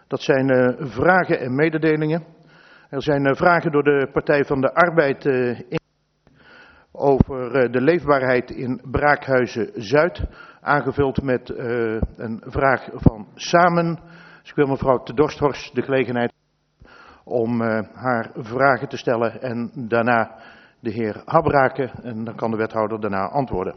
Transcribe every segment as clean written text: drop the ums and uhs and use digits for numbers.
Dat zijn vragen en mededelingen. Er zijn vragen door de Partij van de Arbeid over de leefbaarheid in Braakhuizen-Zuid, aangevuld met een vraag van Samen. Dus ik wil mevrouw Te Dorsthorst de gelegenheid om haar vragen te stellen en daarna de heer Habbrake en dan kan de wethouder daarna antwoorden.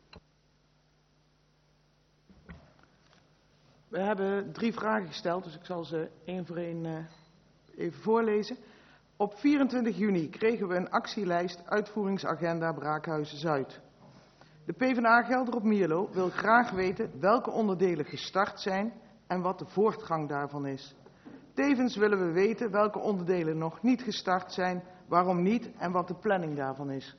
We hebben 3 vragen gesteld, dus ik zal ze één voor één even voorlezen. Op 24 juni kregen we een actielijst uitvoeringsagenda Braakhuizen-Zuid. De PvdA Gelder op Mierlo wil graag weten welke onderdelen gestart zijn en wat de voortgang daarvan is. Tevens willen we weten welke onderdelen nog niet gestart zijn, waarom niet en wat de planning daarvan is.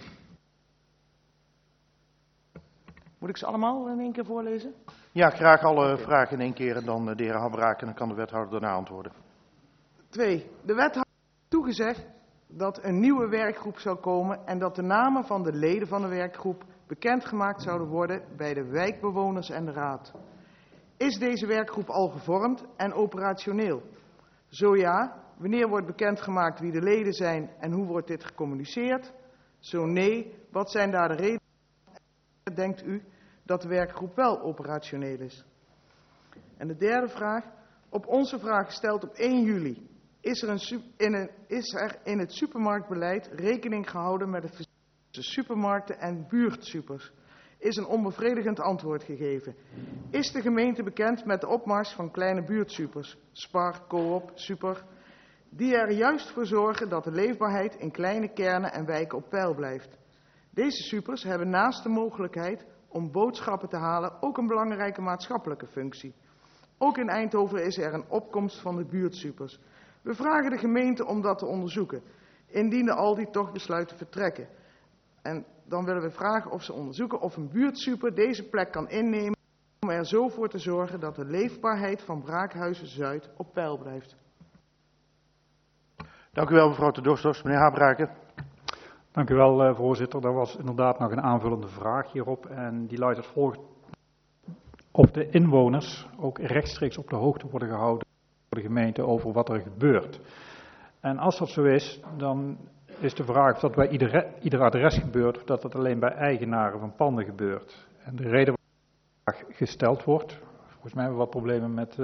Moet ik ze allemaal in één keer voorlezen? Ja, graag alle vragen in één keer en dan de heer Habbrake en dan kan de wethouder daarna antwoorden. 2. De wethouder heeft toegezegd dat een nieuwe werkgroep zou komen en dat de namen van de leden van de werkgroep bekendgemaakt zouden worden bij de wijkbewoners en de raad. Is deze werkgroep al gevormd en operationeel? Zo ja, wanneer wordt bekendgemaakt wie de leden zijn en hoe wordt dit gecommuniceerd? Zo nee, wat zijn daar de redenen? Denkt u dat de werkgroep wel operationeel is? En de derde vraag. Op onze vraag gesteld op 1 juli. Is er in het supermarktbeleid rekening gehouden met het verschil tussen supermarkten en buurtsupers? Is een onbevredigend antwoord gegeven. Is de gemeente bekend met de opmars van kleine buurtsupers, Spar, Coop, Super, die er juist voor zorgen dat de leefbaarheid in kleine kernen en wijken op peil blijft? Deze supers hebben naast de mogelijkheid om boodschappen te halen ook een belangrijke maatschappelijke functie. Ook in Eindhoven is er een opkomst van de buurtsupers. We vragen de gemeente om dat te onderzoeken, indien de Aldi toch besluit te vertrekken. En dan willen we vragen of ze onderzoeken of een buurtsuper deze plek kan innemen om er zo voor te zorgen dat de leefbaarheid van Braakhuizen-Zuid op peil blijft. Dank u wel, mevrouw Te Dorsthorst. Meneer Habbrake. Dank u wel, voorzitter. Er was inderdaad nog een aanvullende vraag hierop en die luidt als volgt. Of de inwoners ook rechtstreeks op de hoogte worden gehouden door de gemeente over wat er gebeurt. En als dat zo is, dan is de vraag of dat bij ieder adres gebeurt of dat het alleen bij eigenaren van panden gebeurt. En de reden waarom de vraag gesteld wordt, volgens mij hebben we wat problemen met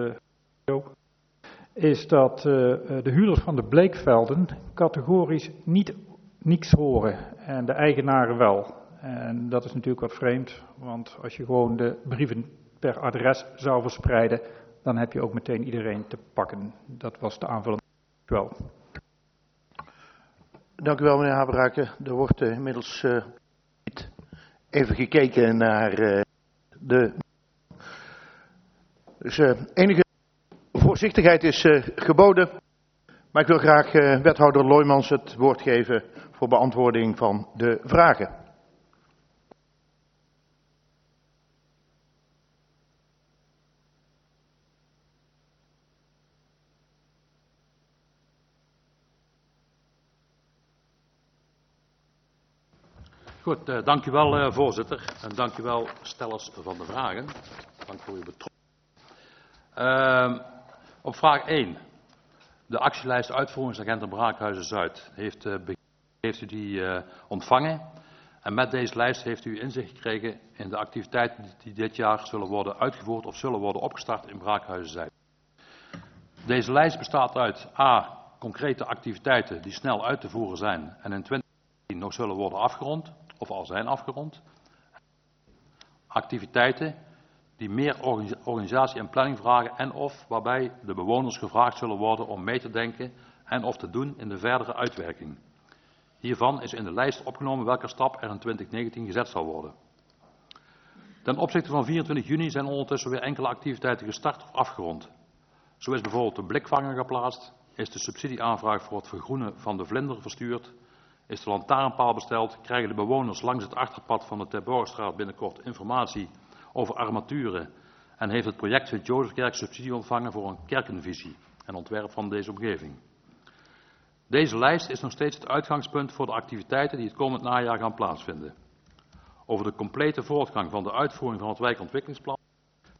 is dat de huurders van de Bleekvelden categorisch niets horen en de eigenaren wel. En dat is natuurlijk wat vreemd, want als je gewoon de brieven per adres zou verspreiden, dan heb je ook meteen iedereen te pakken. Dat was de aanvulling. Dank u wel. Dank u wel, meneer Habbrake. Er wordt inmiddels even gekeken naar de... Dus enige voorzichtigheid is geboden. Maar ik wil graag wethouder Loijmans het woord geven voor beantwoording van de vragen. Goed, dank u wel voorzitter en dank u wel stellers van de vragen. Dank voor uw betrokkenheid. Op vraag 1. De actielijst uitvoeringsagenda Braakhuizen-Zuid. Heeft u die ontvangen? En met deze lijst heeft u inzicht gekregen in de activiteiten die dit jaar zullen worden uitgevoerd of zullen worden opgestart in Braakhuizen-Zuid. Deze lijst bestaat uit a. concrete activiteiten die snel uit te voeren zijn en in 2019 nog zullen worden afgerond of al zijn afgerond. Activiteiten die meer organisatie en planning vragen en of waarbij de bewoners gevraagd zullen worden om mee te denken en of te doen in de verdere uitwerking. Hiervan is in de lijst opgenomen welke stap er in 2019 gezet zal worden. Ten opzichte van 24 juni zijn ondertussen weer enkele activiteiten gestart of afgerond. Zo is bijvoorbeeld de blikvanger geplaatst, is de subsidieaanvraag voor het vergroenen van de vlinder verstuurd, is de lantaarnpaal besteld, krijgen de bewoners langs het achterpad van de Terborgstraat binnenkort informatie over armaturen en heeft het project Sint-Jozefkerk subsidie ontvangen voor een kerkenvisie en ontwerp van deze omgeving. Deze lijst is nog steeds het uitgangspunt voor de activiteiten die het komend najaar gaan plaatsvinden. Over de complete voortgang van de uitvoering van het wijkontwikkelingsplan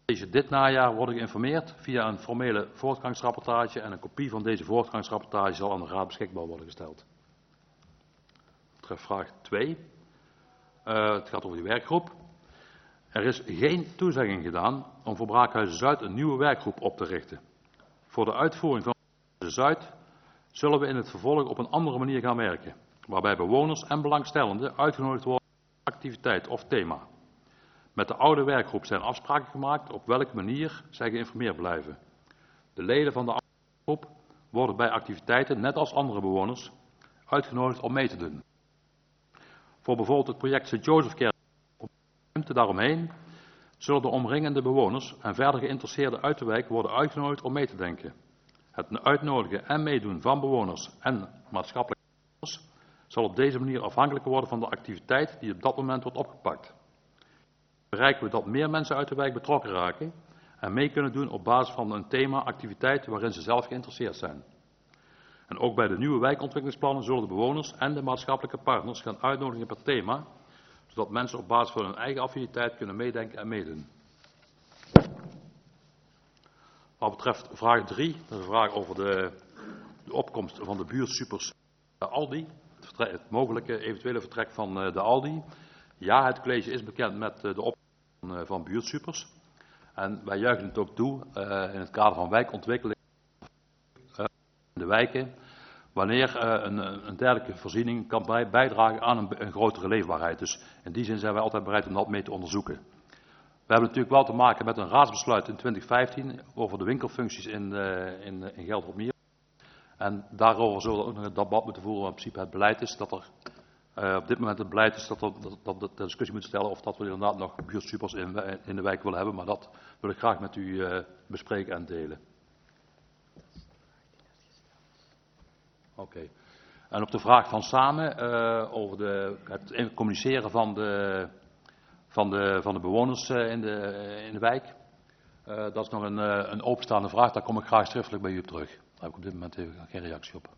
Dit najaar worden geïnformeerd via een formele voortgangsrapportage en een kopie van deze voortgangsrapportage zal aan de Raad beschikbaar worden gesteld. Dat betreft vraag 2. Het gaat over die werkgroep. Er is geen toezegging gedaan om voor Braakhuizen Zuid een nieuwe werkgroep op te richten. Voor de uitvoering van Braakhuizen Zuid zullen we in het vervolg op een andere manier gaan werken, waarbij bewoners en belangstellenden uitgenodigd worden voor activiteit of thema. Met de oude werkgroep zijn afspraken gemaakt op welke manier zij geïnformeerd blijven. De leden van de oude werkgroep worden bij activiteiten, net als andere bewoners, uitgenodigd om mee te doen. Voor bijvoorbeeld het project Sint-Jozefkerk op de ruimte daaromheen zullen de omringende bewoners en verder geïnteresseerden uit de wijk worden uitgenodigd om mee te denken. Het uitnodigen en meedoen van bewoners en maatschappelijke partners zal op deze manier afhankelijk worden van de activiteit die op dat moment wordt opgepakt. Bereiken we dat meer mensen uit de wijk betrokken raken en mee kunnen doen op basis van een thema activiteit waarin ze zelf geïnteresseerd zijn. En ook bij de nieuwe wijkontwikkelingsplannen zullen de bewoners en de maatschappelijke partners gaan uitnodigen per thema, zodat mensen op basis van hun eigen affiniteit kunnen meedenken en meedoen. Wat betreft vraag 3, dat is een vraag over de opkomst van de buurtsupers Aldi, het mogelijke eventuele vertrek van de Aldi. Ja, het college is bekend met de opkomst van buurtsupers. En wij juichen het ook toe in het kader van wijkontwikkeling in de wijken, wanneer een dergelijke voorziening kan bijdragen aan een grotere leefbaarheid. Dus in die zin zijn wij altijd bereid om dat mee te onderzoeken. We hebben natuurlijk wel te maken met een raadsbesluit in 2015 over de winkelfuncties in Gelderop-Meer. En daarover zullen we ook nog een debat moeten voeren, maar in principe het beleid is dat er op dit moment het beleid is dat de discussie moet stellen of dat we inderdaad nog buurtsupers in de wijk willen hebben, maar dat wil ik graag met u bespreken en delen. Oké. En op de vraag van Samen over het communiceren van de bewoners in de wijk, dat is nog een openstaande vraag, daar kom ik graag schriftelijk bij u op terug. Daar heb ik op dit moment even geen reactie op.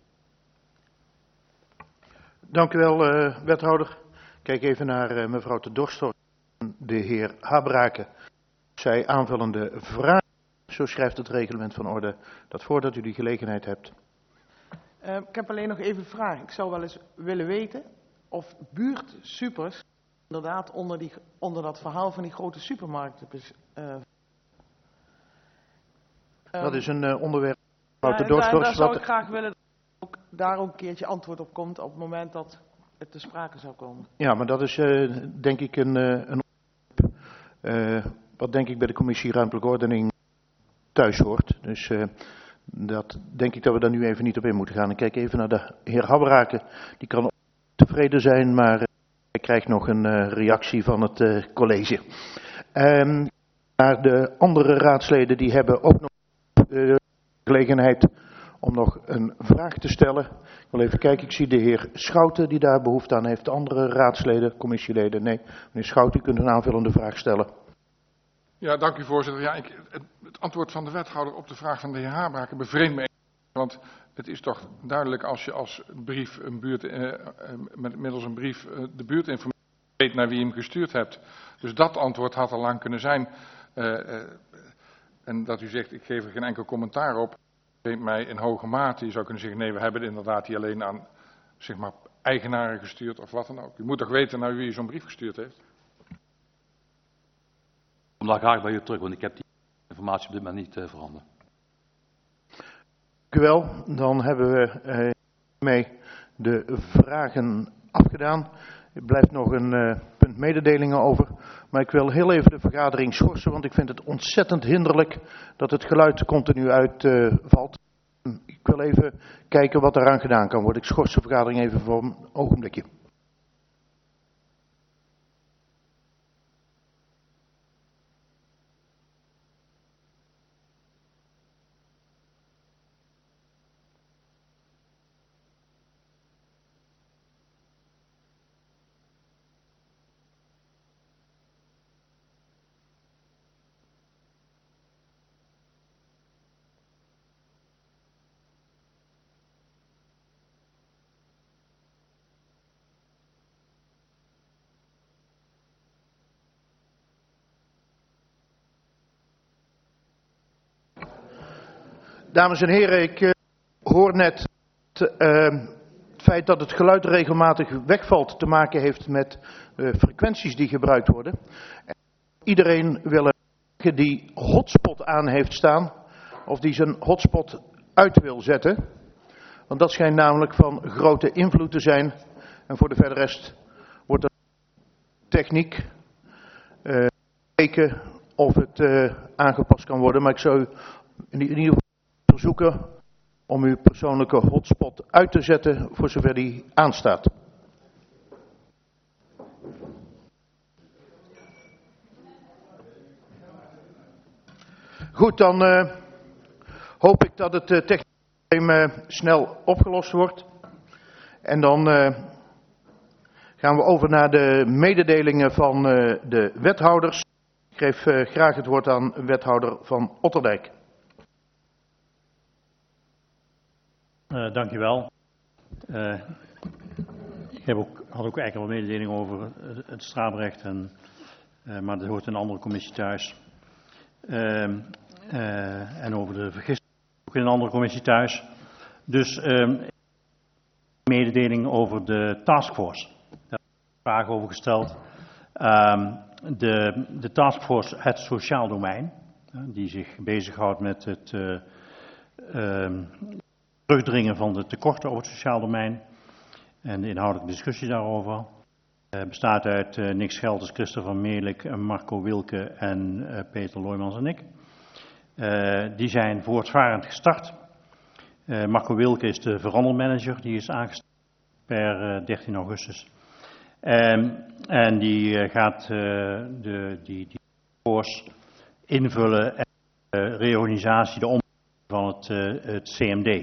Dank u wel, wethouder. Kijk even naar mevrouw de Dorster en de heer Habraken. Zij aanvullende vragen, zo schrijft het reglement van orde, dat voordat u die gelegenheid hebt. Ik heb alleen nog even een vraag. Ik zou wel eens willen weten of buurtsupers inderdaad onder dat verhaal van die grote supermarkten. Dat is een onderwerp. Mevrouw de Dorster, daar zou ik graag willen dat daar ook een keertje antwoord op komt op het moment dat het te sprake zou komen. Ja, maar dat is denk ik een onderwerp wat denk ik bij de commissie ruimtelijke ordening thuis hoort. Dus dat denk ik dat we daar nu even niet op in moeten gaan. Ik kijk even naar de heer Habraken. Die kan tevreden zijn, maar hij krijgt nog een reactie van het college. Naar de andere raadsleden, die hebben ook nog de gelegenheid om nog een vraag te stellen. Ik wil even kijken, ik zie de heer Schouten die daar behoefte aan heeft. De andere raadsleden, commissieleden, nee. Meneer Schouten, u kunt een aanvullende vraag stellen. Ja, dank u voorzitter. Ja, het antwoord van de wethouder op de vraag van de heer Habraken bevreemdt me. Want het is toch duidelijk als je als brief middels een brief de buurt informeert, weet naar wie je hem gestuurd hebt. Dus dat antwoord had al lang kunnen zijn. En dat u zegt, ik geef er geen enkel commentaar op, bevreemdt mij in hoge mate. Je zou kunnen zeggen, nee, we hebben het inderdaad hier alleen aan, zeg maar, eigenaren gestuurd of wat dan ook. U moet toch weten naar wie u zo'n brief gestuurd heeft? Ik kom daar graag bij u terug, want ik heb die informatie op dit moment niet veranderd. Dank u wel. Dan hebben we mee de vragen afgedaan. Er blijft nog een punt mededelingen over. Maar ik wil heel even de vergadering schorsen, want ik vind het ontzettend hinderlijk dat het geluid continu uitvalt. Ik wil even kijken wat eraan gedaan kan worden. Ik schors de vergadering even voor een ogenblikje. Dames en heren, ik hoor net het feit dat het geluid regelmatig wegvalt te maken heeft met frequenties die gebruikt worden. Iedereen wil die hotspot aan heeft staan of die zijn hotspot uit wil zetten. Want dat schijnt namelijk van grote invloed te zijn. En voor de verdere rest wordt er techniek gekeken of het aangepast kan worden. Maar ik zou u in ieder geval verzoeken om uw persoonlijke hotspot uit te zetten voor zover die aanstaat. Goed, dan hoop ik dat het technisch probleem snel opgelost wordt. En dan gaan we over naar de mededelingen van de wethouders. Ik geef graag het woord aan wethouder van Otterdijk. Dank u wel. Ik had ook eigenlijk wel mededeling over het strafrecht, maar dat hoort in een andere commissie thuis. En over de vergissing ook in een andere commissie thuis. Dus mededeling over de taskforce. Daar is een vraag over gesteld. De taskforce, het sociaal domein, die zich bezighoudt met het terugdringen van de tekorten op het sociaal domein en de inhoudelijke discussie daarover. Bestaat uit Nick Schelters, Christopher Meerlik, Marco Wilke en Peter Looijmans en ik. Die zijn voortvarend gestart. Marco Wilke is de verandermanager, die is aangesteld per 13 augustus. En die gaat die koers invullen en de reorganisatie, de omvang van het CMD.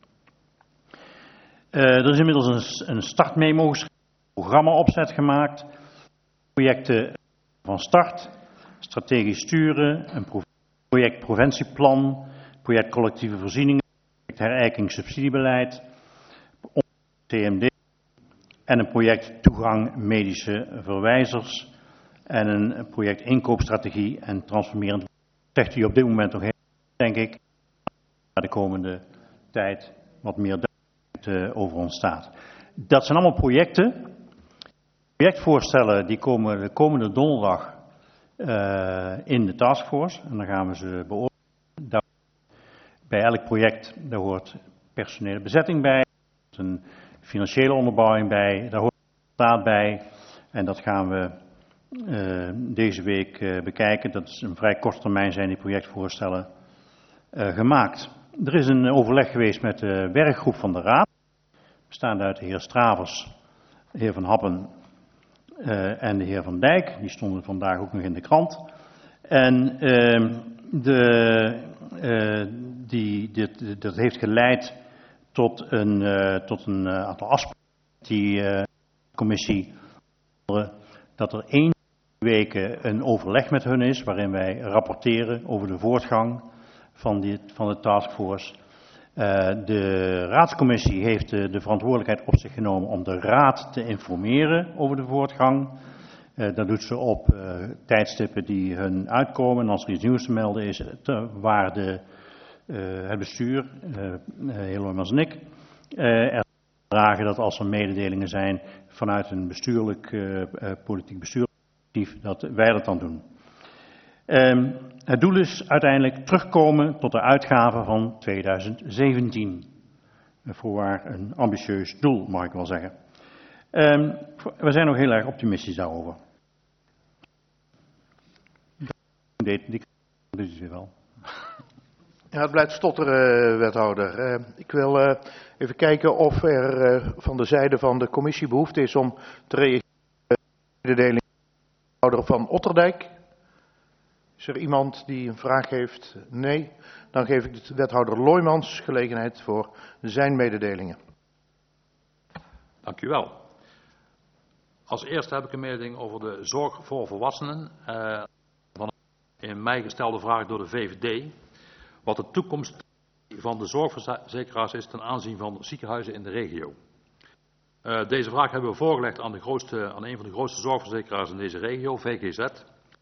Er is inmiddels een startmemo geschreven, een programmaopzet gemaakt, projecten van start, strategisch sturen, een projectpreventieplan, project collectieve voorzieningen, project herijking subsidiebeleid, CMD en een project toegang medische verwijzers en een project inkoopstrategie en transformerend. Zegt u op dit moment nog heel, denk ik, naar de komende tijd wat meer duidelijkheid over ontstaat. Dat zijn allemaal projecten. Projectvoorstellen die komen de komende donderdag in de taskforce en dan gaan we ze beoordelen. Bij elk project daar hoort personele bezetting bij, er hoort een financiële onderbouwing bij, daar hoort een staat bij en dat gaan we deze week bekijken. Dat is een vrij korte termijn zijn die projectvoorstellen gemaakt. Er is een overleg geweest met de werkgroep van de Raad, bestaande uit de heer Stravers, de heer Van Happen en de heer Van Dijk. Die stonden vandaag ook nog in de krant. En dat heeft geleid tot een aantal afspraken die commissie, dat er 1 week een overleg met hun is, waarin wij rapporteren over de voortgang van de taskforce. De raadscommissie heeft de verantwoordelijkheid op zich genomen om de raad te informeren over de voortgang. Dat doet ze op tijdstippen die hun uitkomen. En als er iets nieuws te melden is, waar het bestuur, heer Looijmans en ik, er dragen dat als er mededelingen zijn vanuit een politiek bestuurperspectief, dat wij dat dan doen. Het doel is uiteindelijk terugkomen tot de uitgaven van 2017. Voorwaar een ambitieus doel, mag ik wel zeggen. We zijn nog heel erg optimistisch daarover. Dit is weer wel. Ja, het blijft stotteren, wethouder. Ik wil even kijken of er van de zijde van de commissie behoefte is om te reageren op de mededeling van de wethouder van Otterdijk. Is er iemand die een vraag heeft? Nee. Dan geef ik de wethouder Looijmans gelegenheid voor zijn mededelingen. Dank u wel. Als eerste heb ik een mededeling over de zorg voor volwassenen. Van een in mei gestelde vraag door de VVD. Wat de toekomst van de zorgverzekeraars is ten aanzien van ziekenhuizen in de regio. Deze vraag hebben we voorgelegd aan een van de grootste zorgverzekeraars in deze regio, VGZ.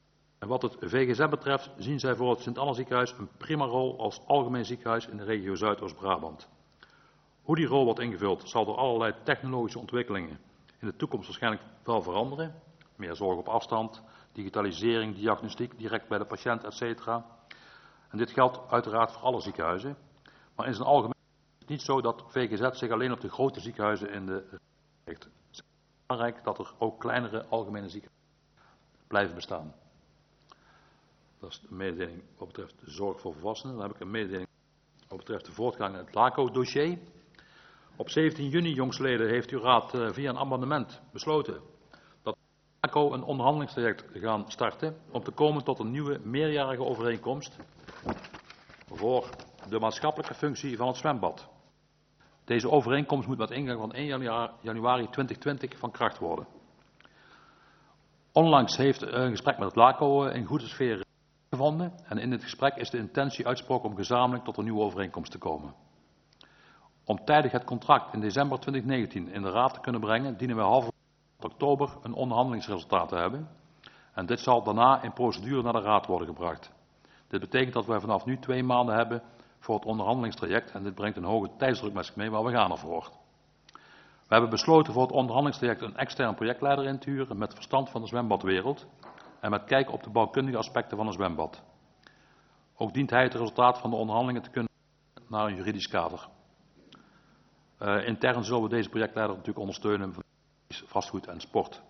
En wat het VGZ betreft zien zij voor het Sint-Anna ziekenhuis een prima rol als algemeen ziekenhuis in de regio Zuidoost-Brabant. Hoe die rol wordt ingevuld zal door allerlei technologische ontwikkelingen in de toekomst waarschijnlijk wel veranderen. Meer zorg op afstand, digitalisering, diagnostiek direct bij de patiënt, etc. En dit geldt uiteraard voor alle ziekenhuizen. Maar in zijn algemeen is het niet zo dat VGZ zich alleen op de grote ziekenhuizen in de regio richt. Het is belangrijk dat er ook kleinere algemene ziekenhuizen blijven bestaan. Dat is de mededeling wat betreft de zorg voor volwassenen. Dan heb ik een mededeling wat betreft de voortgang in het LACO-dossier. Op 17 juni jongstleden heeft uw raad via een amendement besloten dat LACO een onderhandelingstraject gaan starten om te komen tot een nieuwe meerjarige overeenkomst voor de maatschappelijke functie van het zwembad. Deze overeenkomst moet met ingang van 1 januari 2020 van kracht worden. Onlangs heeft een gesprek met het LACO in goede sfeer gevonden en in dit gesprek is de intentie uitgesproken om gezamenlijk tot een nieuwe overeenkomst te komen. Om tijdig het contract in december 2019 in de raad te kunnen brengen, dienen we half oktober een onderhandelingsresultaat te hebben. En dit zal daarna in procedure naar de raad worden gebracht. Dit betekent dat wij vanaf nu 2 maanden hebben voor het onderhandelingstraject en dit brengt een hoge tijdsdruk met zich mee, maar we gaan ervoor. We hebben besloten voor het onderhandelingstraject een extern projectleider in te huren met verstand van de zwembadwereld en met kijk op de bouwkundige aspecten van een zwembad. Ook dient hij het resultaat van de onderhandelingen te kunnen naar een juridisch kader. Intern zullen we deze projectleider natuurlijk ondersteunen van vastgoed en sport.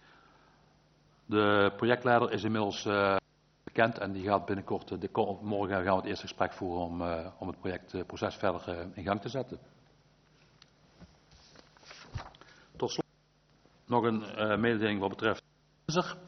De projectleider is inmiddels bekend en die gaat binnenkort, morgen gaan we het eerste gesprek voeren om het projectproces verder in gang te zetten. Tot slot nog een mededeling wat betreft Sensor.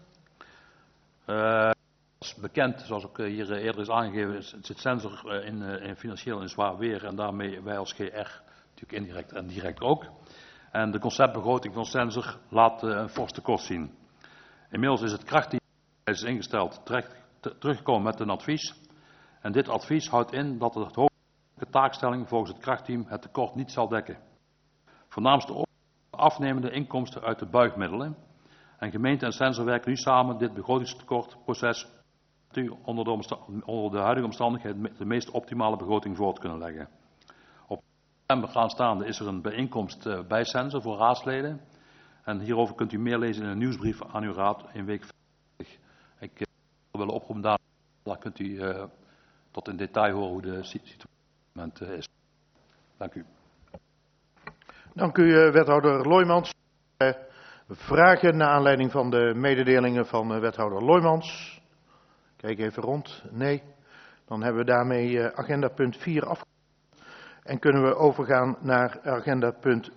Als bekend, zoals ook hier eerder is aangegeven, zit Sensor in financieel in zwaar weer en daarmee wij als GR natuurlijk indirect en direct ook. En de conceptbegroting van Sensor laat een fors tekort zien. Inmiddels is het krachtteam is ingesteld teruggekomen met een advies. En dit advies houdt in dat de hoofdelijke taakstelling volgens het krachtteam het tekort niet zal dekken. Voornaamste afnemende inkomsten uit de buigmiddelen. En gemeente en Sensor werken nu samen dit begrotingstekortproces onder de huidige omstandigheden de meest optimale begroting voor te kunnen leggen. Op september aanstaande is er een bijeenkomst bij Sensor voor raadsleden. En hierover kunt u meer lezen in een nieuwsbrief aan uw raad in week 50. Ik wil oproepen daar kunt u tot in detail horen hoe de situatie is. Dank u. Dank u, wethouder Loijmans. Vragen naar aanleiding van de mededelingen van wethouder Loijmans? Kijk even rond. Nee. Dan hebben we daarmee agenda punt 4 af. En kunnen we overgaan naar agenda punt